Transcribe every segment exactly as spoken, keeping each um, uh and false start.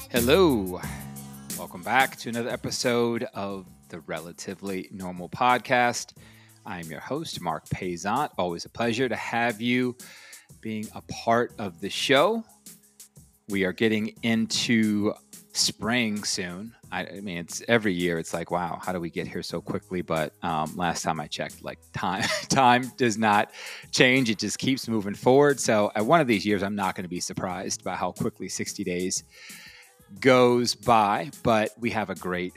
Hello. Welcome back to another episode of the Relatively Normal Podcast. I'm your host, Mark Paisant. Always a pleasure to have you being a part of the show. We are getting into spring soon. I, I mean, it's every year. It's like, wow, how do we get here so quickly? But um, last time I checked, like time, time does not change. It just keeps moving forward. So at one of these years, I'm not going to be surprised by how quickly sixty days goes by. But we have a great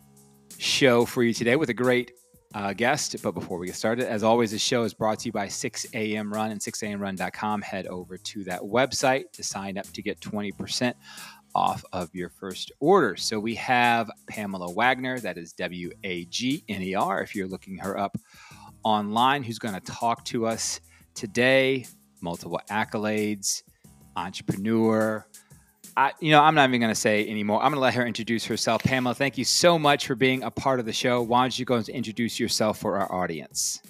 show for you today with a great uh, guest. But before we get started, as always, this show is brought to you by six A M Run and six a m run dot com. Head over to that website to sign up to get twenty percent off of your first order. So we have Pamela Wagner, that is W A G N E R, if you're looking her up online, who's going to talk to us today. Multiple accolades, entrepreneur. I, you know, I'm not even going to say anymore. I'm going to let her introduce herself. Pamela, thank you so much for being a part of the show. Why don't you go and introduce yourself for our audience?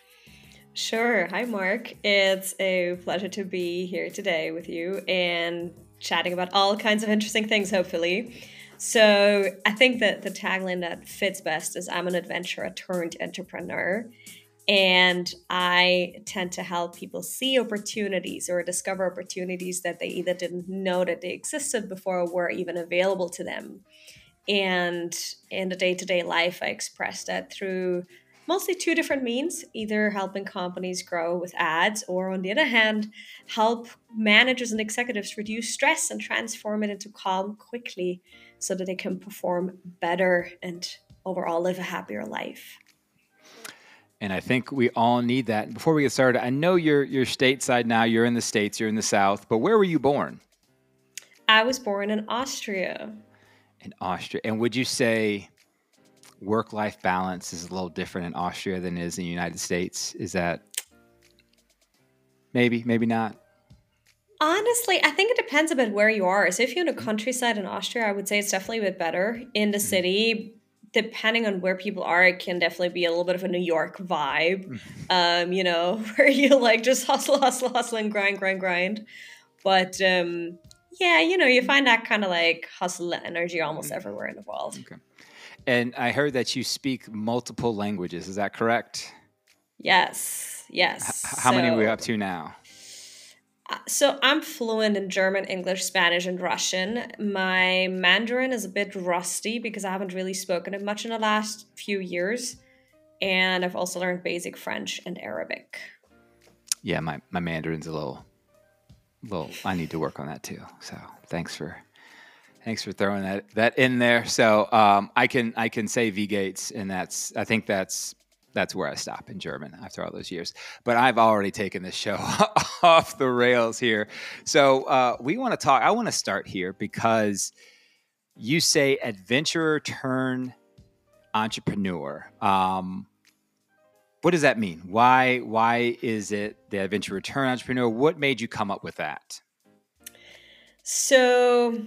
Sure. Hi, Mark. It's a pleasure to be here today with you and chatting about all kinds of interesting things, hopefully. So I think that the tagline that fits best is I'm an adventurer turned entrepreneur. And I tend to help people see opportunities or discover opportunities that they either didn't know that they existed before or were even available to them. And in the day-to-day life, I express that through mostly two different means, either helping companies grow with ads or, on the other hand, help managers and executives reduce stress and transform it into calm quickly so that they can perform better and overall live a happier life. And I think we all need that. Before we get started, I know you're you're stateside now. You're in the States. You're in the South. But where were you born? I was born in Austria. In Austria. And would you say work-life balance is a little different in Austria than it is in the United States? Is that maybe, maybe not? Honestly, I think it depends a bit where you are. So if you're in the countryside in Austria, I would say it's definitely a bit better. In the city, depending on where people are, it can definitely be a little bit of a New York vibe, um, you know, where you like just hustle, hustle, hustle and grind, grind, grind. But um, yeah, you know, you find that kind of like hustle energy almost everywhere in the world. Okay. And I heard that you speak multiple languages. Is that correct? Yes, yes. H- how so, many are we up to now? So I'm fluent in German, English, Spanish, and Russian. My Mandarin is a bit rusty because I haven't really spoken it much in the last few years. And I've also learned basic French and Arabic. Yeah, my, my Mandarin's a little, little, I need to work on that too. So thanks for... Thanks for throwing that that in there. So um, I can I can say V Gates, and that's I think that's that's where I stop in German after all those years. But I've already taken this show off the rails here. So uh, we want to talk. I want to start here because you say adventurer turn entrepreneur. Um, what does that mean? Why why is it the adventurer turn entrepreneur? What made you come up with that? So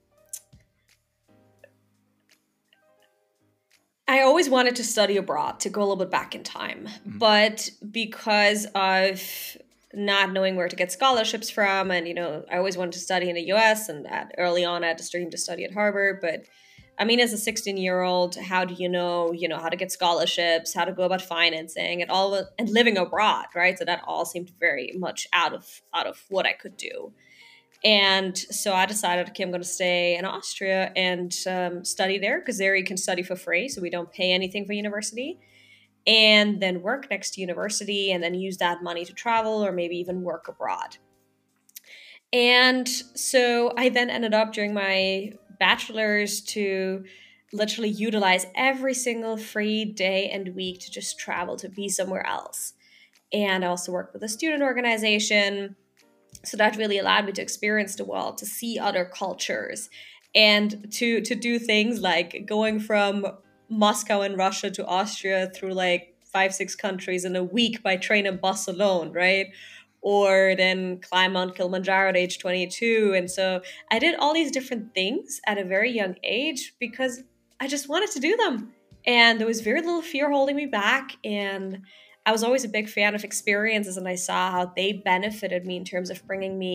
I always wanted to study abroad, to go a little bit back in time. Mm-hmm. But because of not knowing where to get scholarships from, and, you know, I always wanted to study in the U S, and at, early on I had to dream to study at Harvard. But I mean, as a sixteen-year-old, how do you know, you know, how to get scholarships, how to go about financing, and all, and living abroad, right? So that all seemed very much out of out of what I could do. And so I decided, okay, I'm going to stay in Austria and um, study there, because there you can study for free. So we don't pay anything for university, and then work next to university, and then use that money to travel or maybe even work abroad. And so I then ended up during my bachelor's to literally utilize every single free day and week to just travel, to be somewhere else. And I also worked with a student organization. So that really allowed me to experience the world, to see other cultures, and to to do things like going from Moscow in Russia to Austria through like five, six countries in a week by train and bus alone, right? Or then climb Mount Kilimanjaro at age twenty-two. And so I did all these different things at a very young age because I just wanted to do them. And there was very little fear holding me back. And I was always a big fan of experiences, and I saw how they benefited me in terms of bringing me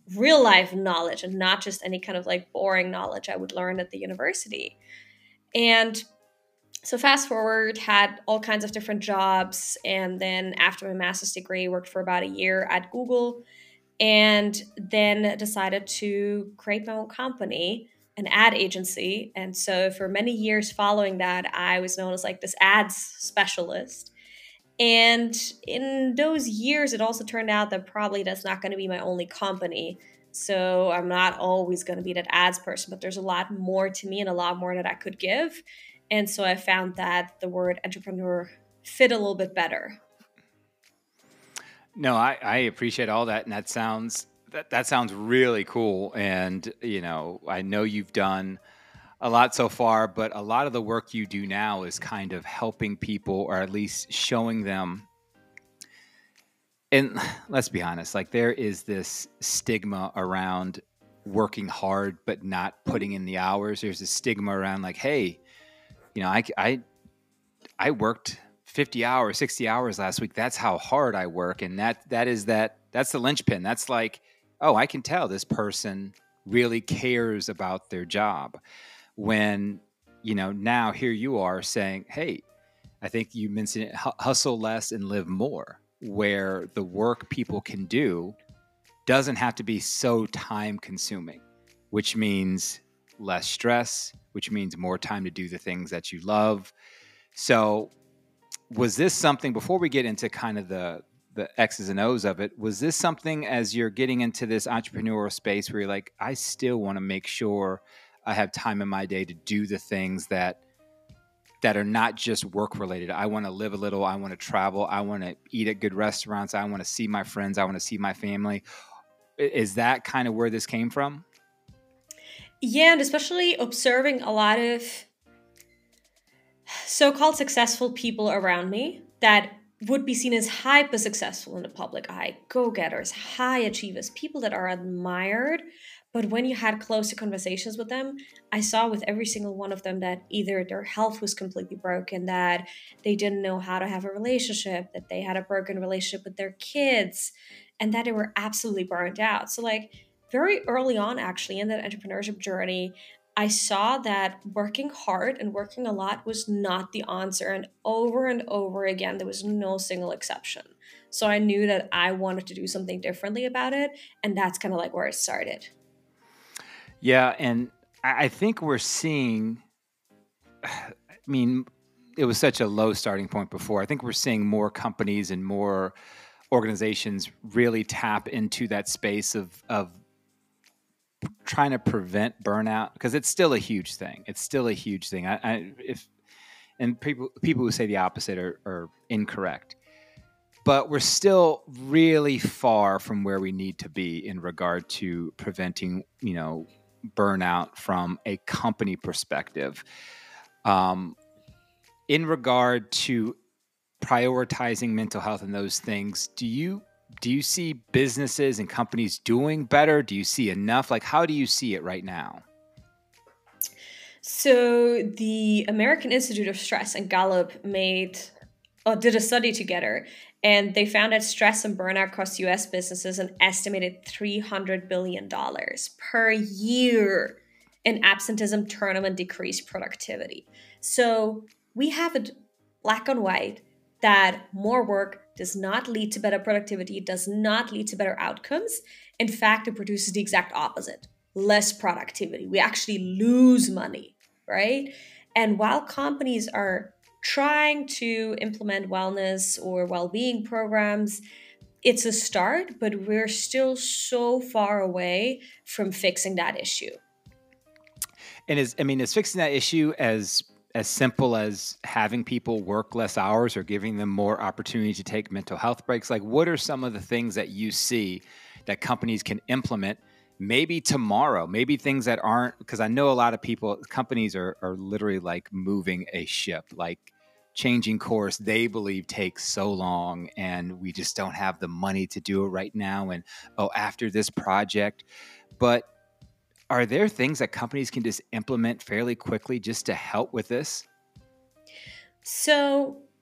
real life knowledge and not just any kind of like boring knowledge I would learn at the university. And so fast forward, had all kinds of different jobs. And then after my master's degree, worked for about a year at Google, and then decided to create my own company, an ad agency. And so for many years following that, I was known as like this ads specialist. And in those years, it also turned out that probably that's not going to be my only company. So I'm not always going to be that ads person, but there's a lot more to me and a lot more that I could give. And so I found that the word entrepreneur fit a little bit better. No, I, I appreciate all that. And that sounds, that, that sounds really cool. And, you know, I know you've done a lot so far, but a lot of the work you do now is kind of helping people, or at least showing them. And let's be honest, like there is this stigma around working hard, but not putting in the hours. There's a stigma around like, hey, you know, I, I, I worked fifty hours, sixty hours last week. That's how hard I work. And that, that is that, that's the linchpin. That's like, oh, I can tell this person really cares about their job. When, you know, now here you are saying, hey, I think you mentioned it, hustle less and live more, where the work people can do doesn't have to be so time consuming, which means less stress, which means more time to do the things that you love. So was this something, before we get into kind of the, the X's and O's of it, was this something as you're getting into this entrepreneurial space where you're like, I still want to make sure I have time in my day to do the things that that are not just work related. I want to live a little. I want to travel. I want to eat at good restaurants. I want to see my friends. I want to see my family. Is that kind of where this came from? Yeah, and especially observing a lot of so-called successful people around me that would be seen as hyper successful in the public eye, go-getters, high achievers, people that are admired. But when you had closer conversations with them, I saw with every single one of them that either their health was completely broken, that they didn't know how to have a relationship, that they had a broken relationship with their kids, and that they were absolutely burned out. So like very early on, actually, in that entrepreneurship journey, I saw that working hard and working a lot was not the answer. And over and over again, there was no single exception. So I knew that I wanted to do something differently about it. And that's kind of like where it started. Yeah, and I think we're seeing, I mean, it was such a low starting point before. I think we're seeing more companies and more organizations really tap into that space of of trying to prevent burnout, because it's still a huge thing. It's still a huge thing. I, I if and people people who say the opposite are, are incorrect. But we're still really far from where we need to be in regard to preventing, you know, burnout from a company perspective. Um, in regard to prioritizing mental health and those things, do you do you see businesses and companies doing better? Do you see enough? Like, how do you see it right now? So the American Institute of Stress and Gallup made or did a study together, and they found that stress and burnout cost U S businesses an estimated three hundred billion dollars per year in absenteeism, turnover, and decreased productivity. So we have it black and white that more work does not lead to better productivity, does not lead to better outcomes. In fact, it produces the exact opposite, less productivity. We actually lose money, right? And while companies are trying to implement wellness or well-being programs, it's a start, but we're still so far away from fixing that issue. And is, I mean, is fixing that issue as as simple as having people work less hours or giving them more opportunity to take mental health breaks? Like, what are some of the things that you see that companies can implement maybe tomorrow, maybe things that aren't, because I know a lot of people, companies are, are literally like moving a ship, like changing course, they believe takes so long and we just don't have the money to do it right now. And, oh, after this project, but are there things that companies can just implement fairly quickly just to help with this? So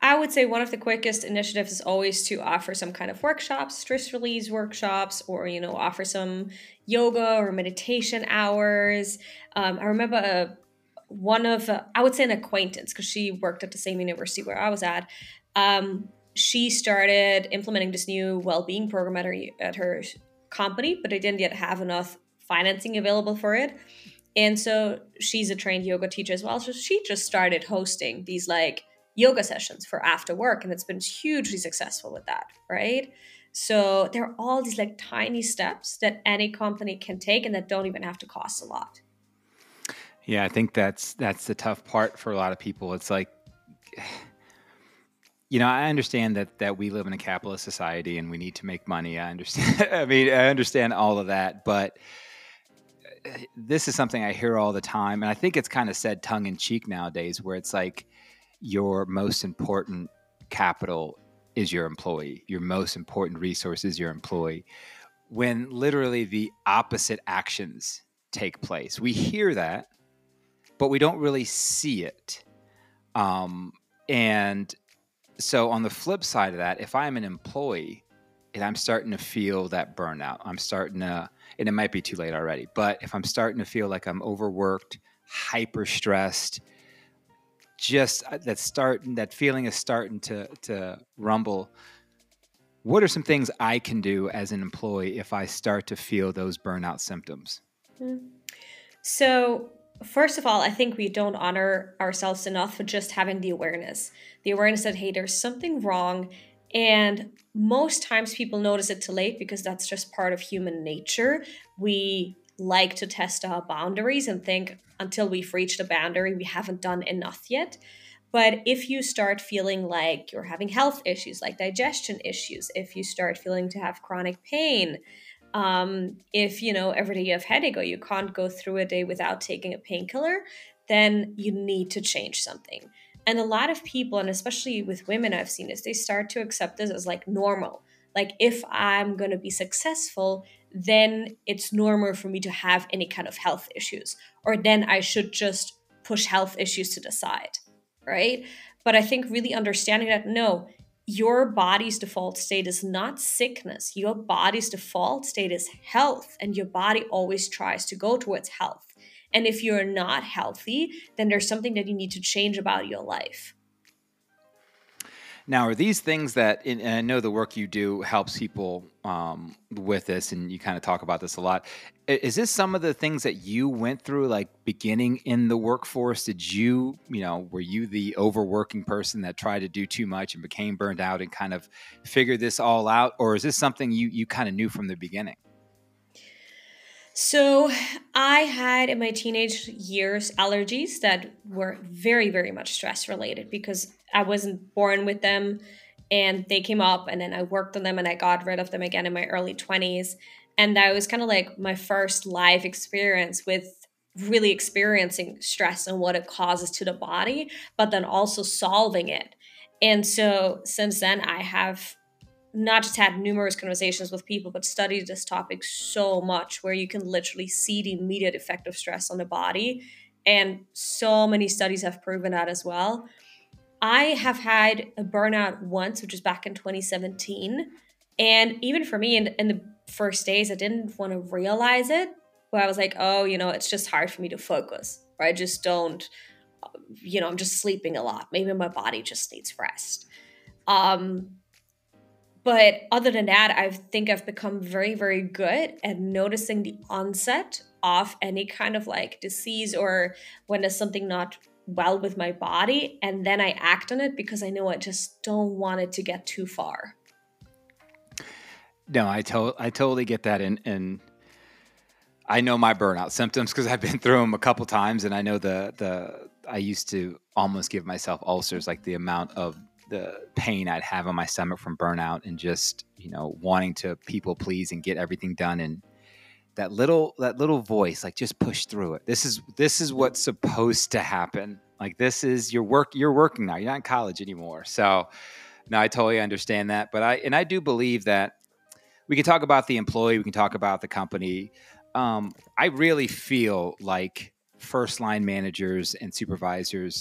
I would say one of the quickest initiatives is always to offer some kind of workshops, stress release workshops, or, you know, offer some yoga or meditation hours. Um, I remember a, one of, uh, I would say an acquaintance, because she worked at the same university where I was at. Um, she started implementing this new well-being program at her, at her company, but they didn't yet have enough financing available for it. And so she's a trained yoga teacher as well. So she just started hosting these like yoga sessions for after work, and it's been hugely successful with that, right? So there are all these like tiny steps that any company can take and that don't even have to cost a lot. Yeah, I think that's that's the tough part for a lot of people. It's like, you know, I understand that that we live in a capitalist society and we need to make money. I understand. I mean, I understand all of that, but this is something I hear all the time, and I think it's kind of said tongue in cheek nowadays, where it's like your most important capital is your employee. Your most important resource is your employee. When literally the opposite actions take place, we hear that, but we don't really see it. Um, and so on the flip side of that, if I'm an employee and I'm starting to feel that burnout, I'm starting to, and it might be too late already, but if I'm starting to feel like I'm overworked, hyper stressed, just that starting, that feeling is starting to, to rumble. What are some things I can do as an employee if I start to feel those burnout symptoms? So first of all, I think we don't honor ourselves enough for just having the awareness, the awareness that, hey, there's something wrong. And most times people notice it too late because that's just part of human nature. We like to test our boundaries and think until we've reached a boundary, we haven't done enough yet. But if you start feeling like you're having health issues, like digestion issues, if you start feeling to have chronic pain, um, if, you know, every day you have headache or you can't go through a day without taking a painkiller, then you need to change something. And a lot of people, and especially with women I've seen, is they start to accept this as like normal. Like if I'm going to be successful, then it's normal for me to have any kind of health issues, or then I should just push health issues to the side, right? But I think really understanding that, no, your body's default state is not sickness. Your body's default state is health, and your body always tries to go towards health. And if you're not healthy, then there's something that you need to change about your life. Now, are these things that, and I know the work you do helps people um, with this, and you kind of talk about this a lot. Is this some of the things that you went through, like beginning in the workforce? Did you, you know, were you the overworking person that tried to do too much and became burned out and kind of figured this all out? Or is this something you, you kind of knew from the beginning? So I had in my teenage years allergies that were very, very much stress related because I wasn't born with them and they came up, and then I worked on them and I got rid of them again in my early twenties. And that was kind of like my first live experience with really experiencing stress and what it causes to the body, but then also solving it. And so since then, I have not just had numerous conversations with people, but studied this topic so much, where you can literally see the immediate effect of stress on the body. And so many studies have proven that as well. I have had a burnout once, which was back in twenty seventeen. And even for me, in, in the first days, I didn't want to realize it, where I was like, oh, you know, it's just hard for me to focus, or I just don't, you know, I'm just sleeping a lot. Maybe my body just needs rest. Um, But other than that, I think I've become very, very good at noticing the onset of any kind of like disease or when there's something not well with my body. And then I act on it because I know I just don't want it to get too far. No, I, to- I totally get that. And, and I know my burnout symptoms because I've been through them a couple times. And I know the, the, I used to almost give myself ulcers, like the amount of the pain I'd have on my stomach from burnout and just, you know, wanting to people please and get everything done. And that little, that little voice, like, just push through it. This is, this is what's supposed to happen. Like, this is your work. You're working now. You're not in college anymore. So no, I totally understand that. But I, and I do believe that we can talk about the employee. We can talk about the company. Um, I really feel like first line managers and supervisors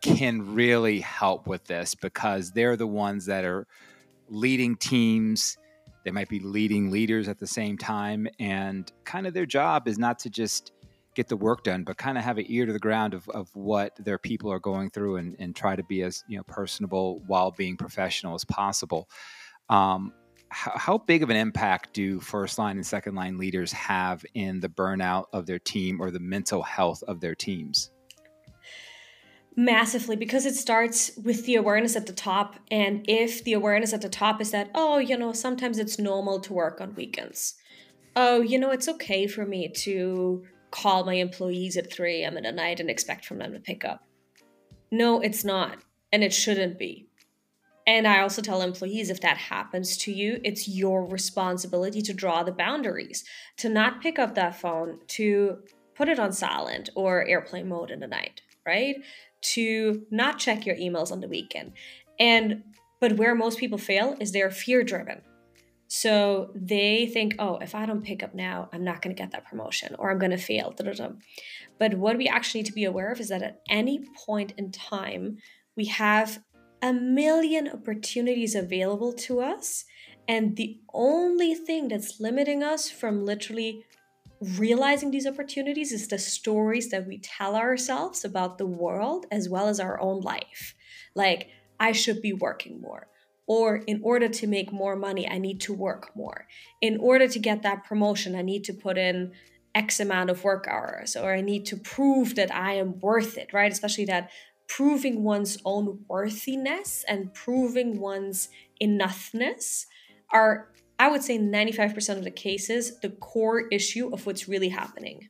can really help with this because they're the ones that are leading teams. They might be leading leaders at the same time. And kind of their job is not to just get the work done, but kind of have an ear to the ground of, of what their people are going through and, and try to be as, you know, personable while being professional as possible. Um, how, how big of an impact do first line and second line leaders have in the burnout of their team or the mental health of their teams? Massively, because it starts with the awareness at the top. And if the awareness at the top is that, oh, you know, sometimes it's normal to work on weekends. Oh, you know, it's okay for me to call my employees at three a.m. in the night and expect from them to pick up. No, it's not. And it shouldn't be. And I also tell employees, if that happens to you, it's your responsibility to draw the boundaries, to not pick up that phone, to put it on silent or airplane mode in the night, right? To not check your emails on the weekend. And but where most people fail is they're fear driven. So they think, oh, if I don't pick up now, I'm not going to get that promotion or I'm going to fail. But what we actually need to be aware of is that at any point in time, we have a million opportunities available to us. And the only thing that's limiting us from literally realizing these opportunities is the stories that we tell ourselves about the world as well as our own life. Like, I should be working more. Or in order to make more money, I need to work more. In order to get that promotion, I need to put in X amount of work hours, or I need to prove that I am worth it, right? Especially that proving one's own worthiness and proving one's enoughness are, I would say ninety-five percent of the cases, the core issue of what's really happening.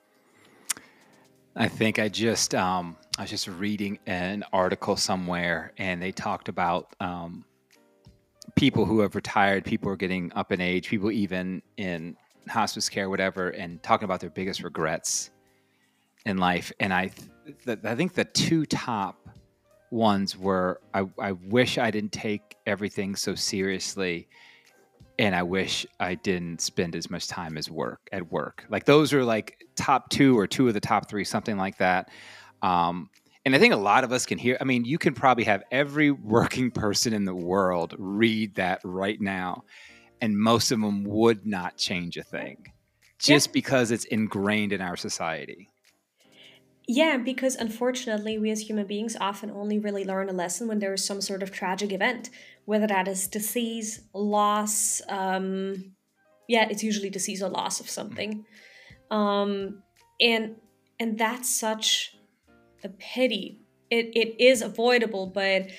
I think I just, um, I was just reading an article somewhere and they talked about um, people who have retired, people who are getting up in age, people even in hospice care, whatever, and talking about their biggest regrets in life. And I, th- I think the two top ones were, I, I wish I didn't take everything so seriously. And I wish I didn't spend as much time as work at work. Like those are like top two or two of the top three, something like that. Um, and I think a lot of us can hear, I mean, you can probably have every working person in the world read that right now. And most of them would not change a thing just yeah. because it's ingrained in our society. Yeah, because unfortunately, we as human beings often only really learn a lesson when there is some sort of tragic event, whether that is disease, loss. Um, yeah, it's usually disease or loss of something. Um, and and that's such a pity. It It is avoidable, but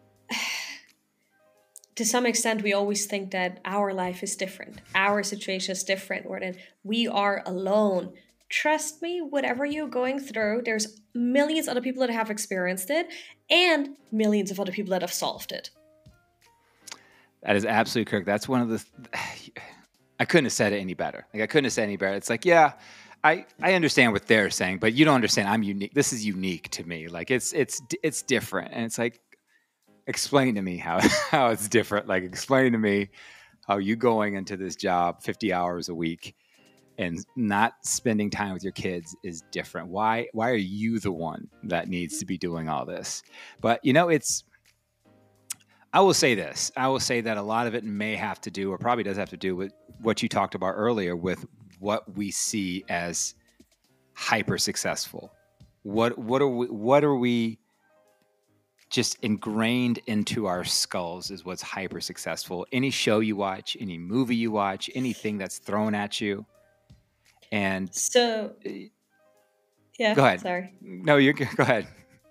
to some extent, we always think that our life is different. Our situation is different, or that we are alone. Trust me, whatever you're going through, there's millions of other people that have experienced it and millions of other people that have solved it. That is absolutely correct. That's one of the, I couldn't have said it any better. Like I couldn't have said it any better. It's like, yeah, I, I understand what they're saying, but you don't understand. I'm unique. This is unique to me. Like it's, it's, it's different. And it's like, explain to me how, how it's different. Like explain to me how you going into this job fifty hours a week and not spending time with your kids is different. Why, why are you the one that needs to be doing all this? But, you know, it's, I will say this. I will say that a lot of it may have to do, or probably does have to do with what you talked about earlier with what we see as hyper successful. What, what are we, what are we just ingrained into our skulls is what's hyper successful. Any show you watch, any movie you watch, anything that's thrown at you. And so, yeah, go ahead. Sorry. No, you go ahead.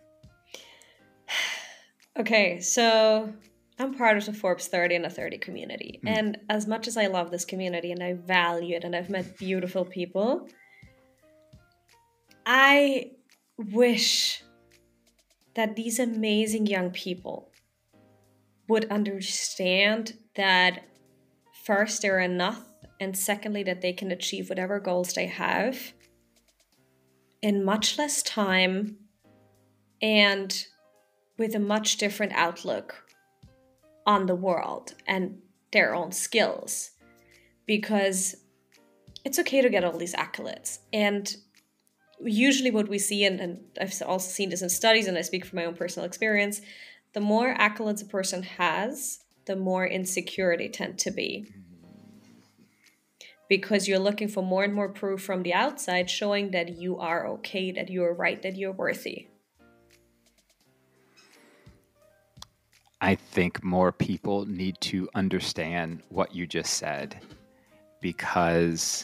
Okay. So I'm part of the Forbes thirty and the thirty community. Mm. And as much as I love this community and I value it and I've met beautiful people, I wish that these amazing young people would understand that first, they're enough. And secondly, that they can achieve whatever goals they have in much less time and with a much different outlook on the world and their own skills. Because it's okay to get all these accolades. And usually what we see, and, and I've also seen this in studies, and I speak from my own personal experience, the more accolades a person has, the more insecure they tend to be. Because you're looking for more and more proof from the outside showing that you are okay, that you're right, that you're worthy. I think more people need to understand what you just said, because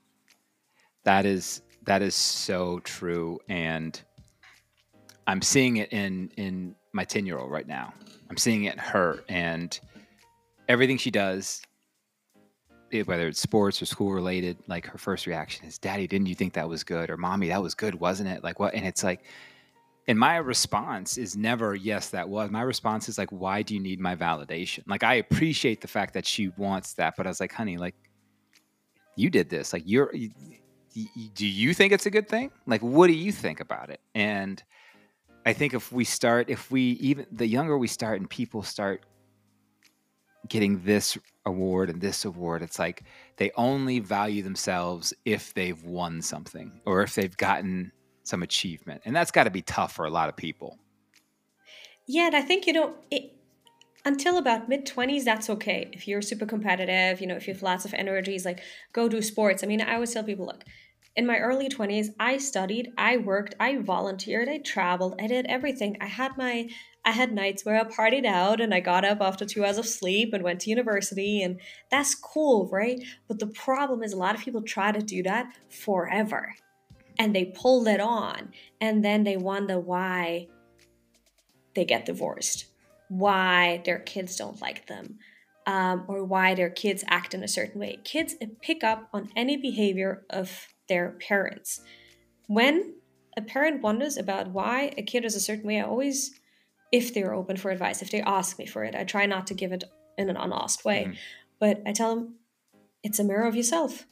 that is that is so true. And I'm seeing it in in my ten-year-old right now. I'm seeing it in her, and everything she does, whether it's sports or school related, like her first reaction is, "Daddy, didn't you think that was good?" Or "Mommy, that was good, wasn't it?" Like what? And it's like, and my response is never, "Yes, that was." My response is like, "Why do you need my validation?" Like, I appreciate the fact that she wants that, but I was like, "Honey, like, you did this. Like, you're, you, you, do you think it's a good thing? Like, what do you think about it?" And I think if we start, if we even the younger we start, and people start getting this award and this award, it's like they only value themselves if they've won something or if they've gotten some achievement. And that's got to be tough for a lot of people. Yeah, and I think, you know, it, until about mid twenties, that's okay. If you're super competitive, you know, if you have lots of energies, like go do sports. I mean, I always tell people, look, in my early twenties, I studied, I worked, I volunteered, I traveled, I did everything. I had my, I had nights where I partied out and I got up after two hours of sleep and went to university, and that's cool, right? But the problem is a lot of people try to do that forever, and they pull that on, and then they wonder why they get divorced, why their kids don't like them, um, or why their kids act in a certain way. Kids pick up on any behavior of their parents. When a parent wonders about why a kid is a certain way, I always, if they're open for advice, if they ask me for it, I try not to give it in an unasked way, mm-hmm. but I tell them it's a mirror of yourself.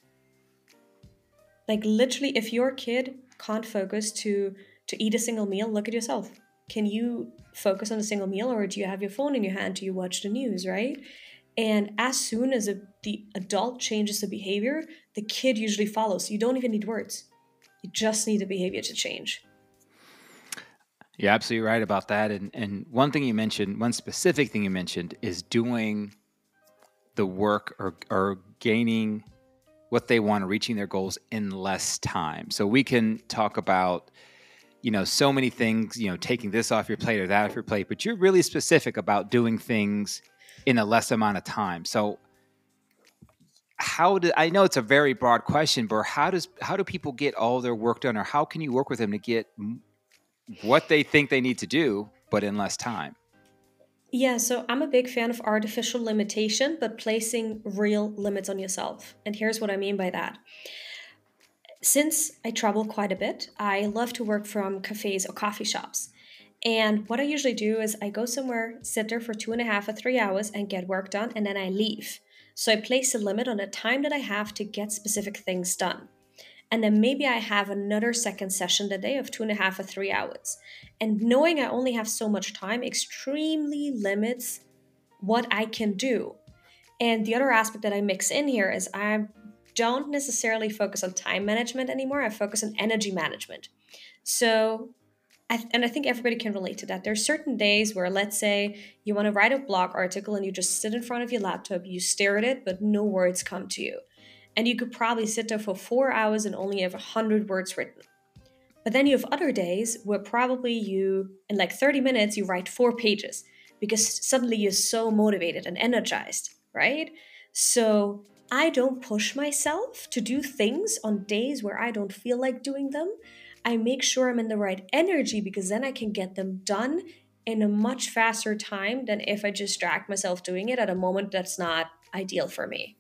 Like literally, if your kid can't focus to to eat a single meal, look at yourself. Can you focus on a single meal, or do you have your phone in your hand? Do you watch the news, right? And as soon as a, the adult changes the behavior, the kid usually follows. You don't even need words. You just need the behavior to change. You're absolutely right about that. And and one thing you mentioned, one specific thing you mentioned, is doing the work or or gaining what they want, reaching their goals in less time. So we can talk about, you know, so many things, you know, taking this off your plate or that off your plate, but you're really specific about doing things in a less amount of time. So how do, I know it's a very broad question, but how does, how do people get all their work done, or how can you work with them to get what they think they need to do, but in less time? Yeah, so I'm a big fan of artificial limitation, but placing real limits on yourself. And here's what I mean by that. Since I travel quite a bit, I love to work from cafes or coffee shops. And what I usually do is I go somewhere, sit there for two and a half or three hours and get work done, and then I leave. So I place a limit on the time that I have to get specific things done. And then maybe I have another second session that day of two and a half or three hours. And knowing I only have so much time extremely limits what I can do. And the other aspect that I mix in here is I don't necessarily focus on time management anymore. I focus on energy management. So, I th- and I think everybody can relate to that. There's certain days where, let's say, you want to write a blog article and you just sit in front of your laptop, you stare at it, but no words come to you. And you could probably sit there for four hours and only have one hundred words written. But then you have other days where probably you, in like thirty minutes, you write four pages because suddenly you're so motivated and energized, right? So I don't push myself to do things on days where I don't feel like doing them. I make sure I'm in the right energy because then I can get them done in a much faster time than if I just drag myself doing it at a moment that's not ideal for me.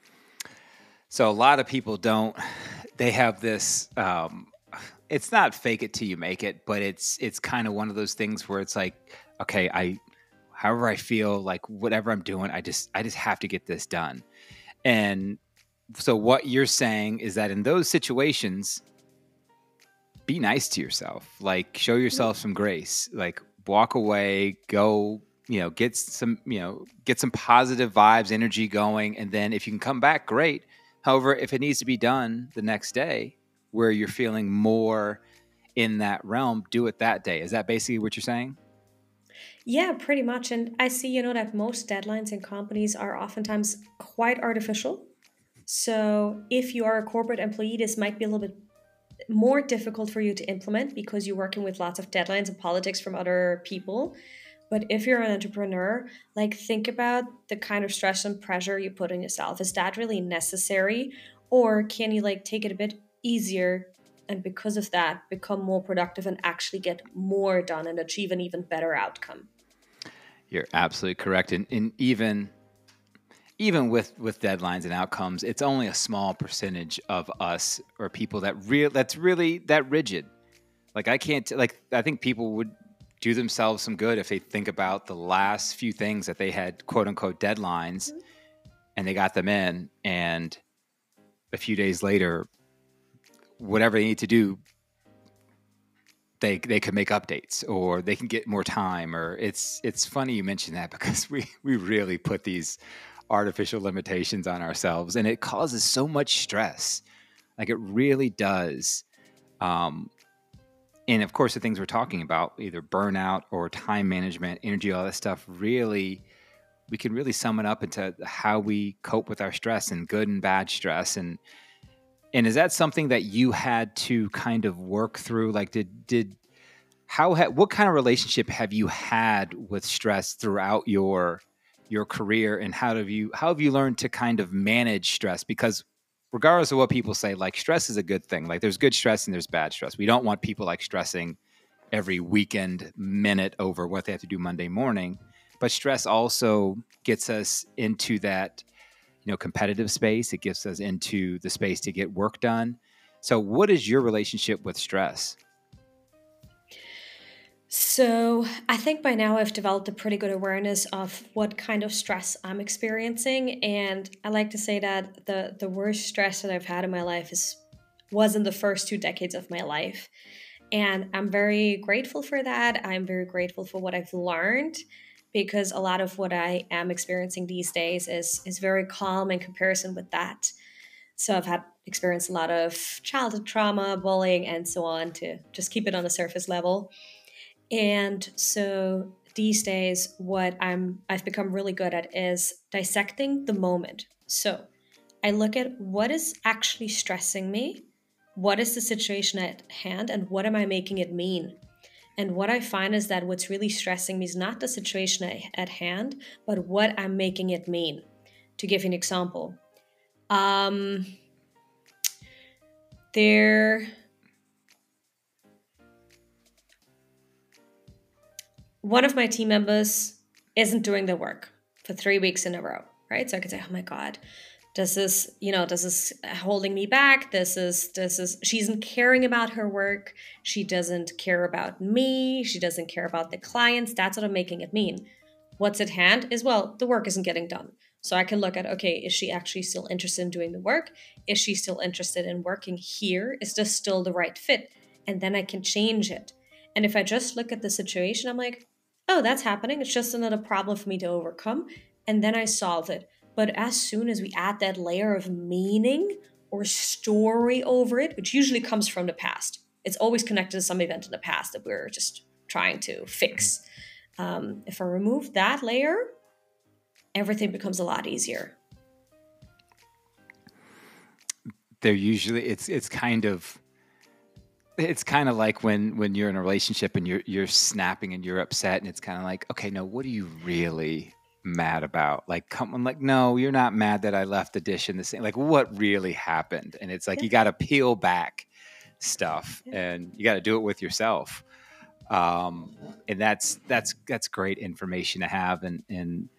So a lot of people don't, they have this, um, it's not fake it till you make it, but it's, it's kind of one of those things where it's like, okay, I, however I feel, like whatever I'm doing, I just, I just have to get this done. And so what you're saying is that in those situations, be nice to yourself, like show yourself some grace, like walk away, go, you know, get some, you know, get some positive vibes, energy going. And then if you can come back, great. However, if it needs to be done the next day, where you're feeling more in that realm, do it that day. Is that basically what you're saying? Yeah, pretty much. And I see, you know, that most deadlines in companies are oftentimes quite artificial. So if you are a corporate employee, this might be a little bit more difficult for you to implement because you're working with lots of deadlines and politics from other people. But if you're an entrepreneur, like think about the kind of stress and pressure you put on yourself. Is that really necessary? Or can you like take it a bit easier and because of that become more productive and actually get more done and achieve an even better outcome? You're absolutely correct. And, and even even with, with deadlines and outcomes, it's only a small percentage of us or people that real that's really that rigid. Like I can't like I think people would do themselves some good if they think about the last few things that they had quote unquote deadlines Mhm. and they got them in, and a few days later, whatever they need to do, they they could make updates or they can get more time. Or it's it's funny you mention that because we we really put these artificial limitations on ourselves, and it causes so much stress. Like it really does. Um, and of course, the things we're talking about, either burnout or time management, energy, all that stuff, really, we can really sum it up into how we cope with our stress and good and bad stress. And and is that something that you had to kind of work through? Like, did did how ha- what kind of relationship have you had with stress throughout your your career, and how have you how have you learned to kind of manage stress? Because regardless of what people say, like stress is a good thing. Like there's good stress and there's bad stress. We don't want people like stressing every weekend minute over what they have to do Monday morning. But stress also gets us into that, you know, competitive space. It gets us into the space to get work done. So what is your relationship with stress? So I think by now I've developed a pretty good awareness of what kind of stress I'm experiencing. And I like to say that the, the worst stress that I've had in my life is was in the first two decades of my life. And I'm very grateful for that. I'm very grateful for what I've learned because a lot of what I am experiencing these days is is very calm in comparison with that. So I've had experienced a lot of childhood trauma, bullying, and so on to just keep it on the surface level. And so these days, what I'm I've become really good at is dissecting the moment. So I look at what is actually stressing me, what is the situation at hand, and what am I making it mean? And what I find is that what's really stressing me is not the situation at at hand, but what I'm making it mean. To give you an example, um, there one of my team members isn't doing the work for three weeks in a row, right? So I could say, oh my God, this is, you know, this is holding me back. This is, this is, she isn't caring about her work. She doesn't care about me. She doesn't care about the clients. That's what I'm making it mean. What's at hand is, well, the work isn't getting done. So I can look at, okay, is she actually still interested in doing the work? Is she still interested in working here? Is this still the right fit? And then I can change it. And if I just look at the situation, I'm like, oh, that's happening. It's just another problem for me to overcome. And then I solve it. But as soon as we add that layer of meaning or story over it, which usually comes from the past, it's always connected to some event in the past that we're just trying to fix. Um, if I remove that layer, everything becomes a lot easier. They're usually it's it's kind of it's kind of like when when you're in a relationship and you're you're snapping and you're upset, and it's kind of like, okay, no, what are you really mad about? Like, come on, like, no, you're not mad that I left the dish in the sink. Like, what really happened? And it's like Yeah. you got to peel back stuff, Yeah. and you got to do it with yourself. Um, and that's that's that's great information to have. And and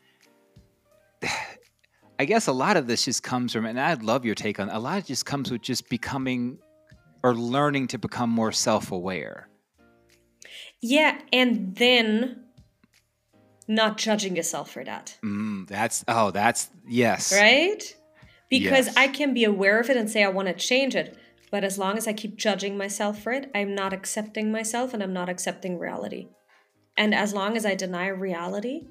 I guess a lot of this just comes from, and I'd love your take on. A lot of it just comes with just becoming or learning to become more self-aware. Yeah. And then not judging yourself for that. Mm, that's oh, that's yes, Right? Because yes. I can be aware of it and say I want to change it. But as long as I keep judging myself for it, I'm not accepting myself and I'm not accepting reality. And as long as I deny reality,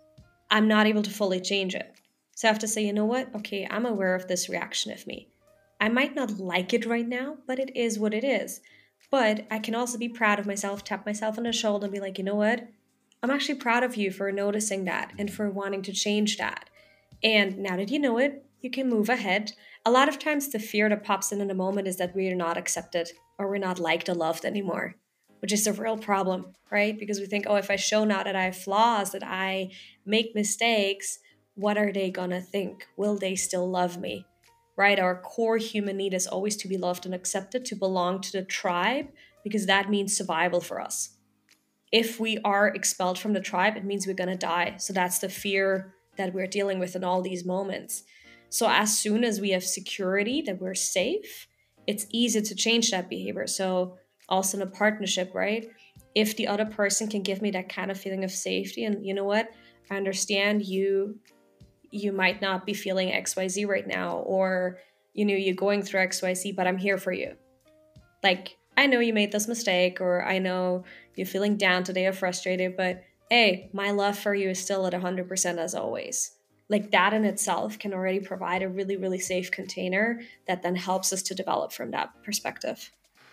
I'm not able to fully change it. So I have to say, you know what? Okay, I'm aware of this reaction of me. I might not like it right now, but it is what it is. But I can also be proud of myself, tap myself on the shoulder and be like, you know what? I'm actually proud of you for noticing that and for wanting to change that. And now that you know it, you can move ahead. A lot of times, the fear that pops in in a moment is that we are not accepted or we're not liked or loved anymore, which is a real problem, right? Because we think, oh, if I show now that I have flaws, that I make mistakes, what are they gonna think? Will they still love me? Right? Our core human need is always to be loved and accepted, to belong to the tribe, because that means survival for us. If we are expelled from the tribe, it means we're gonna die. So that's the fear that we're dealing with in all these moments. So as soon as we have security, that we're safe, it's easy to change that behavior. So also in a partnership, right? If the other person can give me that kind of feeling of safety, and you know what, I understand you, you might not be feeling X Y Z right now, or you know, you're going through X Y Z, but I'm here for you. Like, I know you made this mistake, or I know you're feeling down today or frustrated, but hey, my love for you is still at one hundred percent as always. Like, that in itself can already provide a really, really safe container that then helps us to develop from that perspective.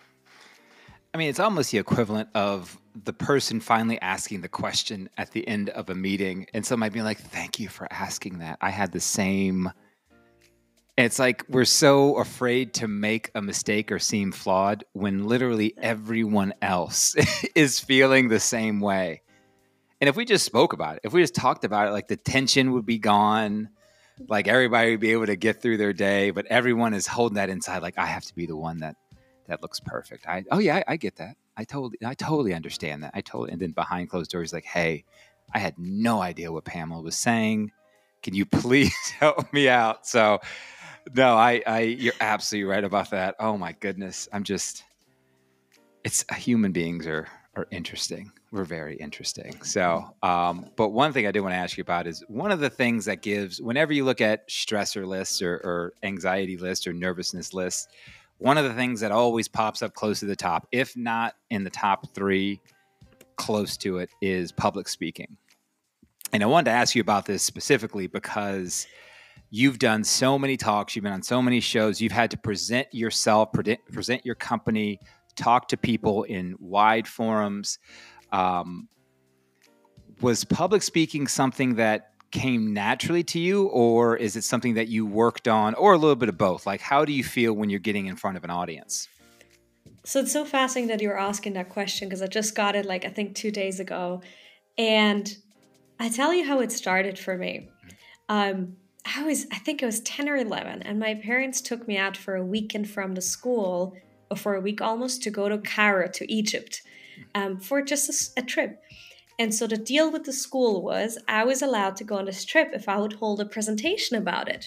I mean, it's almost the equivalent of the person finally asking the question at the end of a meeting, and somebody being like, thank you for asking that. I had the same. It's like we're so afraid to make a mistake or seem flawed when literally everyone else is feeling the same way. And if we just spoke about it, if we just talked about it, like the tension would be gone, like everybody would be able to get through their day, but everyone is holding that inside. Like, I have to be the one that, that looks perfect. I, oh yeah, I, I get that. I totally, I totally understand that. I totally, and then behind closed doors, like, hey, I had no idea what Pamela was saying. Can you please help me out? So no, I, I, you're absolutely right about that. Oh my goodness. I'm just, it's human beings are, are interesting. We're very interesting. So, um, but one thing I did want to ask you about is one of the things that gives, whenever you look at stressor lists or, or anxiety lists or nervousness lists, one of the things that always pops up close to the top, if not in the top three, close to it, is public speaking. And I wanted to ask you about this specifically because you've done so many talks, you've been on so many shows, you've had to present yourself, pre- present your company, talk to people in wide forums. Um, was public speaking something that came naturally to you, or is it something that you worked on, or a little bit of both? Like, how do you feel when you're getting in front of an audience? So it's so fascinating that you're asking that question, because I just got it like, I think two days ago. And I tell you how it started for me. Um, I was, I think I was ten or eleven, and my parents took me out for a weekend from the school, or for a week almost, to go to Cairo, to Egypt, um, for just a, a trip. And so the deal with the school was I was allowed to go on this trip if I would hold a presentation about it.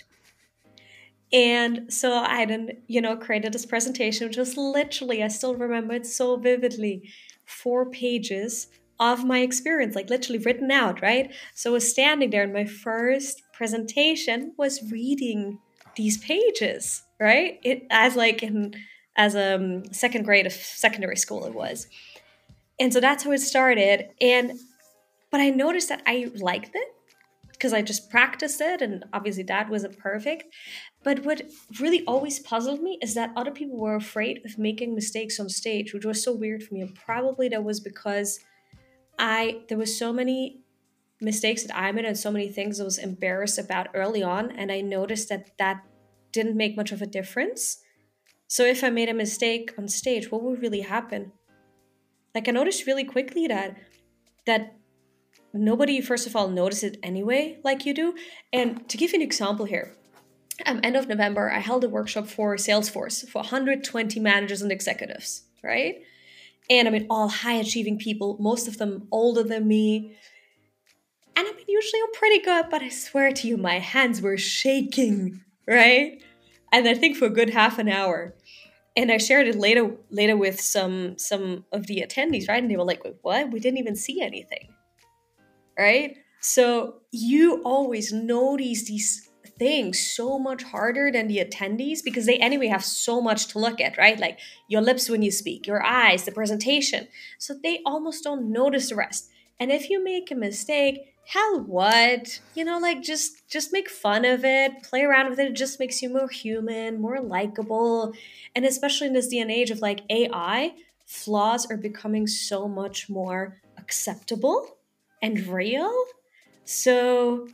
And so I then, you know, created this presentation, which was literally, I still remember it so vividly, four pages of my experience, like literally written out, right? So I was standing there, and my first presentation was reading these pages, right? It as like in as a um, second grade of secondary school it was. And so that's how it started. And but I noticed that I liked it because I just practiced it, and obviously that wasn't perfect. But what really always puzzled me is that other people were afraid of making mistakes on stage, which was so weird for me. And probably that was because I there was so many mistakes that I made and so many things I was embarrassed about early on, and I noticed that that didn't make much of a difference. So if I made a mistake on stage, what would really happen? Like, I noticed really quickly that that nobody, first of all, noticed it anyway, like you do. And to give you an example here, um, end of November, I held a workshop for Salesforce for one hundred twenty managers and executives, right? And I mean, all high achieving people, most of them older than me. And I mean, usually I'm pretty good, but I swear to you, my hands were shaking, right? And I think for a good half an hour. And I shared it later later with some some of the attendees, right? And they were like, wait, what? We didn't even see anything, right? So you always notice these things so much harder than the attendees, because they anyway have so much to look at, right? Like your lips when you speak, your eyes, the presentation. So they almost don't notice the rest. And if you make a mistake, hell what? You know, like just just make fun of it, play around with it. It just makes you more human, more likable. And especially in this day and age of like A I, flaws are becoming so much more acceptable and real. So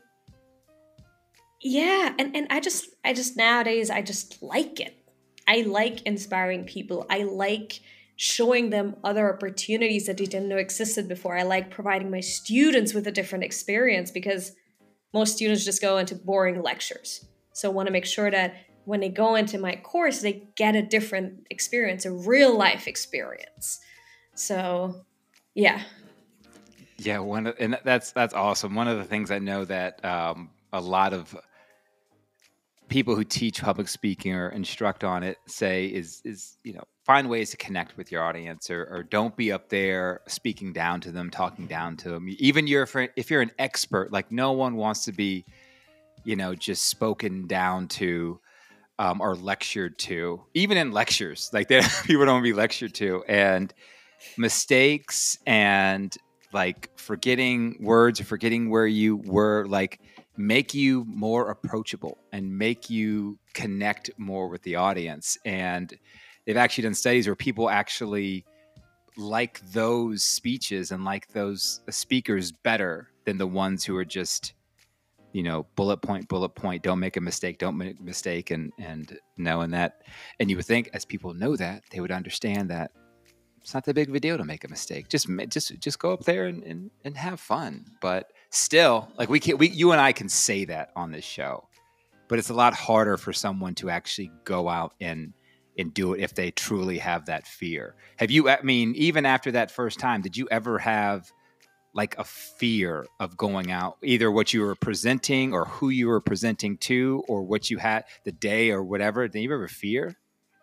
yeah, and, and I just I just nowadays I just like it. I like inspiring people. I like showing them other opportunities that they didn't know existed before. I like providing my students with a different experience because most students just go into boring lectures. So I want to make sure that when they go into my course, they get a different experience, a real life experience. So, yeah. Yeah, one of, and that's that's awesome. One of the things I know that um, a lot of people who teach public speaking or instruct on it say is is you know find ways to connect with your audience, or, or don't be up there speaking down to them, talking down to them. Even you're if you're an expert, like no one wants to be you know just spoken down to um, or lectured to. Even in lectures, like they, people don't want to be lectured to, and mistakes and like forgetting words or forgetting where you were, like make you more approachable and make you connect more with the audience. And they've actually done studies where people actually like those speeches and like those speakers better than the ones who are just, you know, bullet point, bullet point, don't make a mistake, don't make a mistake. And, and knowing that, and you would think as people know that, they would understand that it's not that big of a deal to make a mistake. Just, just, just go up there and, and, and have fun. But still, like we can, we, you and I can say that on this show, but it's a lot harder for someone to actually go out and, and do it if they truly have that fear. Have you, I mean, even after that first time, did you ever have like a fear of going out, either what you were presenting or who you were presenting to, or what you had the day or whatever? Did you ever fear?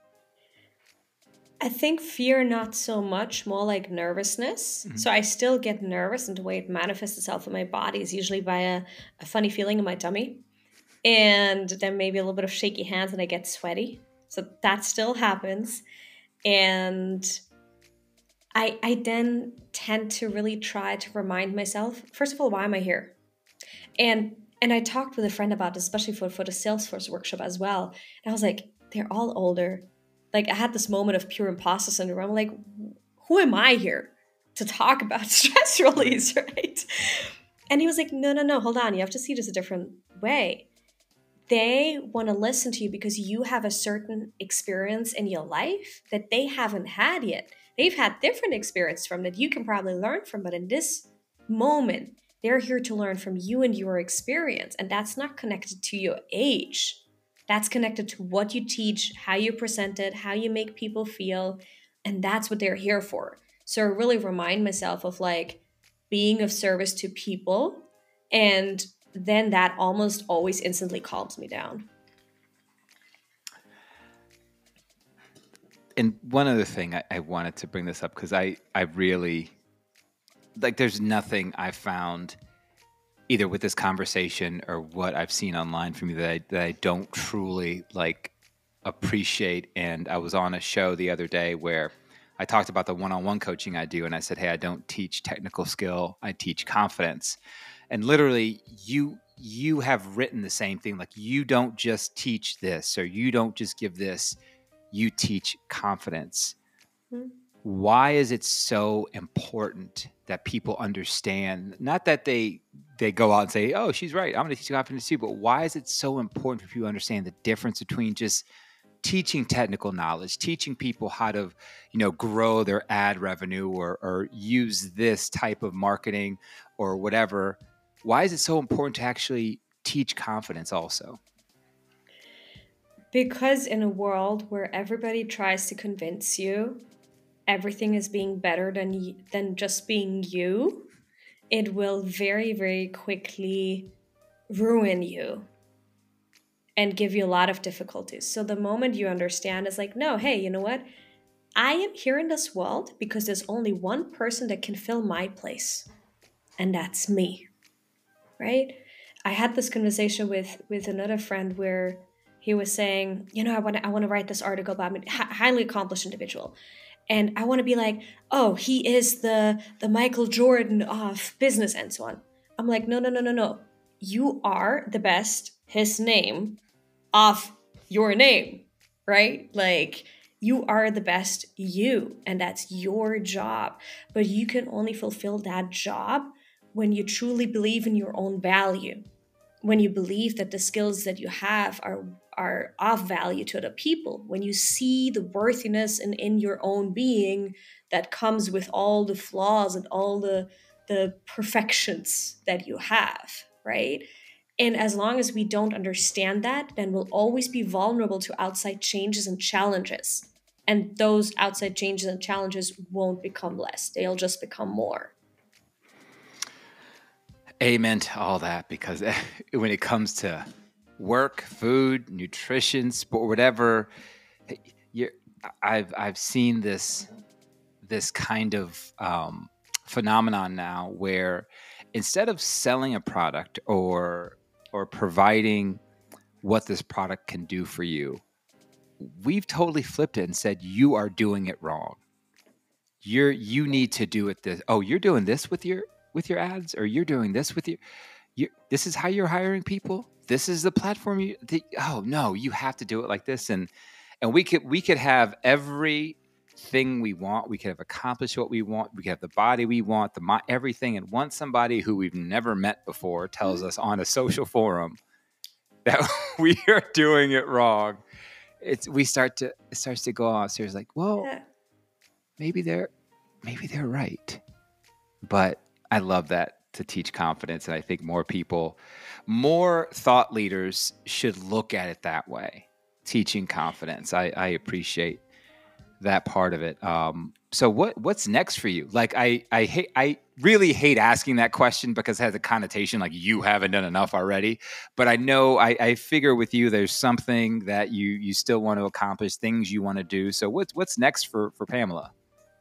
I think fear, not so much, more like nervousness. Mm-hmm. So I still get nervous, and the way it manifests itself in my body is usually by a, a funny feeling in my tummy. And then maybe a little bit of shaky hands and I get sweaty. So that still happens. And I, I then tend to really try to remind myself, first of all, why am I here? And and I talked with a friend about this, especially for, for the Salesforce workshop as well. And I was like, they're all older. Like I had this moment of pure imposter syndrome. I'm like, who am I here to talk about stress release, right? And he was like, no, no, no, hold on. You have to see this a different way. They want to listen to you because you have a certain experience in your life that they haven't had yet. They've had different experience from that you can probably learn from. But in this moment, they're here to learn from you and your experience. And that's not connected to your age. That's connected to what you teach, how you present it, how you make people feel. And that's what they're here for. So I really remind myself of like being of service to people. And then that almost always instantly calms me down. And one other thing, I, I wanted to bring this up because I, I really, like there's nothing I found either with this conversation or what I've seen online from you that I, that I don't truly like appreciate. And I was on a show the other day where I talked about the one-on-one coaching I do. And I said, hey, I don't teach technical skill. I teach confidence. And literally you, you have written the same thing. Like you don't just teach this, or you don't just give this, you teach confidence. Mm-hmm. Why is it so important that people understand, not that they they go out and say, oh, she's right, I'm going to teach confidence too, but why is it so important for people to understand the difference between just teaching technical knowledge, teaching people how to, you know, grow their ad revenue or, or use this type of marketing or whatever? Why is it so important to actually teach confidence also? Because in a world where everybody tries to convince you everything is being better than than just being you, it will very, very quickly ruin you and give you a lot of difficulties. So the moment you understand is like, no, hey, you know what? I am here in this world because there's only one person that can fill my place, and that's me, right? I had this conversation with with another friend where he was saying, you know, I want to I want to write this article about a highly accomplished individual. And I want to be like, oh, he is the the Michael Jordan of business and so on. I'm like, no, no, no, no, no. You are the best, his name, of your name, right? Like, you are the best you, and that's your job. But you can only fulfill that job when you truly believe in your own value, when you believe that the skills that you have are are of value to other people, when you see the worthiness in, in your own being that comes with all the flaws and all the the perfections that you have, right? And as long as we don't understand that, then we'll always be vulnerable to outside changes and challenges. And those outside changes and challenges won't become less, they'll just become more. Amen to all that, because when it comes to work, food, nutrition, sport, whatever, you're, I've I've seen this this kind of um, phenomenon now where instead of selling a product or or providing what this product can do for you, we've totally flipped it and said you are doing it wrong. You're you need to do it this. Oh, you're doing this with your with your ads, or you're doing this with your. You, this is how you're hiring people. This is the platform you. The, oh no, you have to do it like this, and and we could we could have everything we want. We could have accomplished what we want. We could have the body we want, the mi- everything. And once somebody who we've never met before tells us on a social forum that we are doing it wrong, it's we start to it starts to go off. So it's like, well, Yeah. maybe they're maybe they're right. But I love that, to teach confidence. And I think more people, more thought leaders should look at it that way, teaching confidence. I, I appreciate that part of it. Um, so what what's next for you? Like, I, I hate, I really hate asking that question because it has a connotation like you haven't done enough already. But I know, I, I figure with you, there's something that you, you still want to accomplish, things you want to do. So what's, what's next for, for Pamela?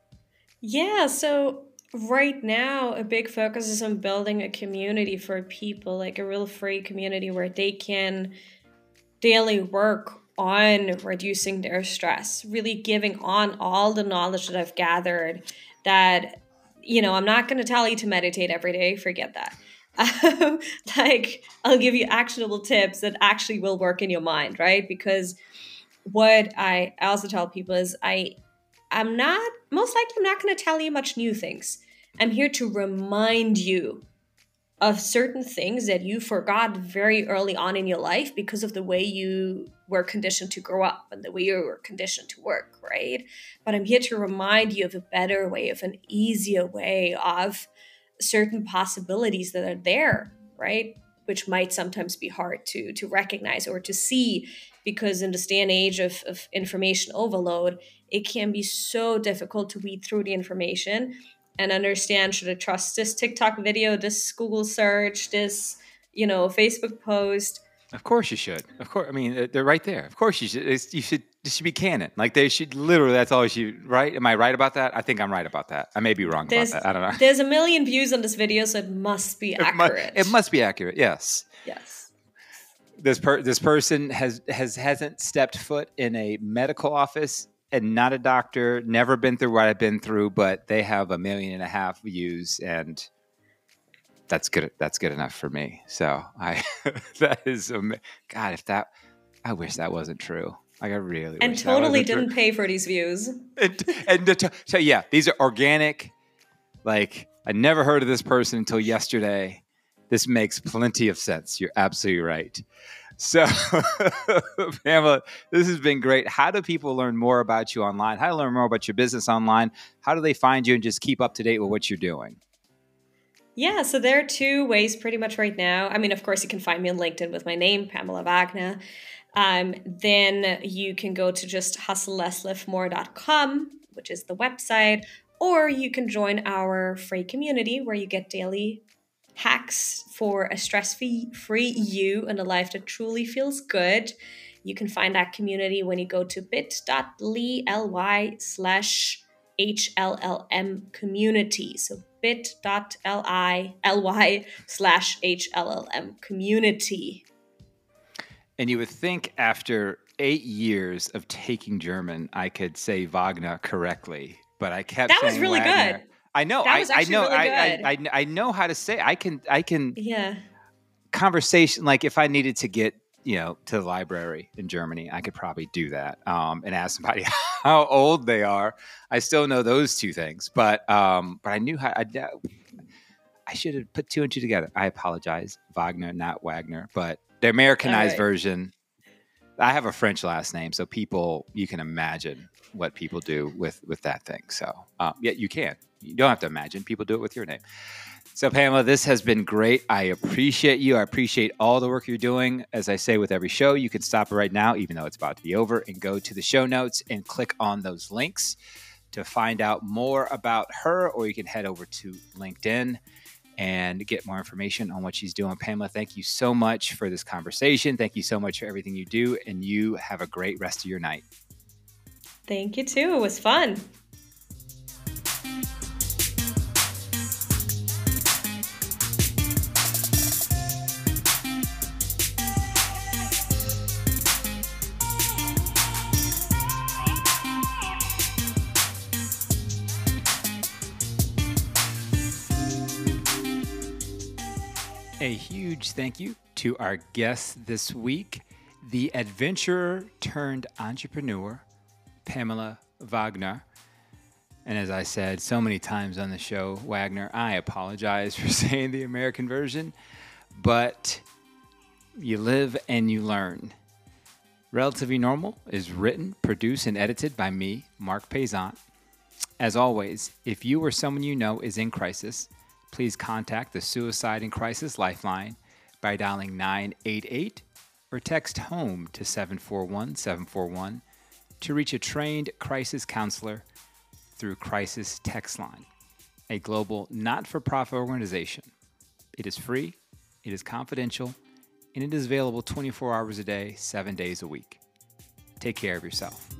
Yeah, so right now, a big focus is on building a community for people, like a real free community where they can daily work on reducing their stress, really giving on all the knowledge that I've gathered that, you know, I'm not going to tell you to meditate every day, forget that. Um, like, I'll give you actionable tips that actually will work in your mind, right? Because what I also tell people is I I'm not, most likely, I'm not going to tell you much new things. I'm here to remind you of certain things that you forgot very early on in your life because of the way you were conditioned to grow up and the way you were conditioned to work, right? But I'm here to remind you of a better way, of an easier way, of certain possibilities that are there, right? Which might sometimes be hard to, to recognize or to see, because in this day and age of, of information overload, it can be so difficult to weed through the information and understand, should I trust this TikTok video, this Google search, this, you know, Facebook post? Of course you should. Of course. I mean, they're right there. Of course you should. It's, you should, this should be canon. Like, they should literally, that's all you should, right? Am I right about that? I think I'm right about that. I may be wrong There's, about that. I don't know. There's a million views on this video, so it must be It accurate. must, it must be accurate. Yes. Yes. This per, this person has, has, hasn't stepped foot in a medical office and not a doctor, never been through what I've been through, but they have a million and a half views, and that's good. That's good enough for me. So I, that is, God, if that, I wish that wasn't true. Like, I really and wish totally that didn't true. pay for these views. And, and the, so yeah, these are organic. Like, I never heard of this person until yesterday. This makes plenty of sense. You're absolutely right. So, Pamela, this has been great. How do people learn more about you online? How do they learn more about your business online? How do they find you and just keep up to date with what you're doing? Yeah, so there are two ways pretty much right now. I mean, of course, you can find me on LinkedIn with my name, Pamela Wagner. Um, then you can go to just hustle less live more dot com, which is the website, or you can join our free community where you get daily hacks for a stress-free free you and a life that truly feels good. You can find that community when you go to bit.ly slash HLLM community. So bit.ly slash HLLM community. And you would think after eight years of taking German, I could say Wagner correctly, but I kept that saying was really Wagner. good. I know. That I, was I actually know. really I, good. I, I I know how to say. I can. I can Yeah. conversation. Like if I needed to get you know to the library in Germany, I could probably do that. Um, and ask somebody how old they are. I still know those two things, but um, but I knew how. I, I should have put two and two together. I apologize, Wagner, not Wagner, but the Americanized right. version. I have a French last name, so people you can imagine what people do with with that thing. So um, yeah, you can. You don't have to imagine. People do it with your name. So Pamela, this has been great. I appreciate you. I appreciate all the work you're doing. As I say with every show, you can stop it right now, even though it's about to be over, and go to the show notes and click on those links to find out more about her, or you can head over to LinkedIn and get more information on what she's doing. Pamela, thank you so much for this conversation. Thank you so much for everything you do, and you have a great rest of your night. Thank you too. It was fun. A huge thank you to our guest this week, the adventurer turned entrepreneur, Pamela Wagner. And as I said so many times on the show, Wagner, I apologize for saying the American version, but you live and you learn. Relatively Normal is written, produced, and edited by me, Mark Paysant. As always, if you or someone you know is in crisis, please contact the Suicide and Crisis Lifeline by dialing nine eight eight or text HOME to seven four one seven four one to reach a trained crisis counselor through Crisis Text Line, a global not-for-profit organization. It is free, it is confidential, and it is available twenty-four hours a day, seven days a week. Take care of yourself.